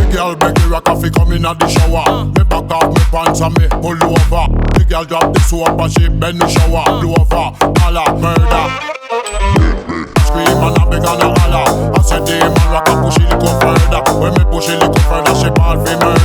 girl beg me rock off, come in at the shower. Me back off me pants and me pull over. The girl drop the soap and she bend the shower. Blow over, holla, murder. Scream and I beg and I holla. I said the man rock and push it go further. When me push it go further, she ball for murder.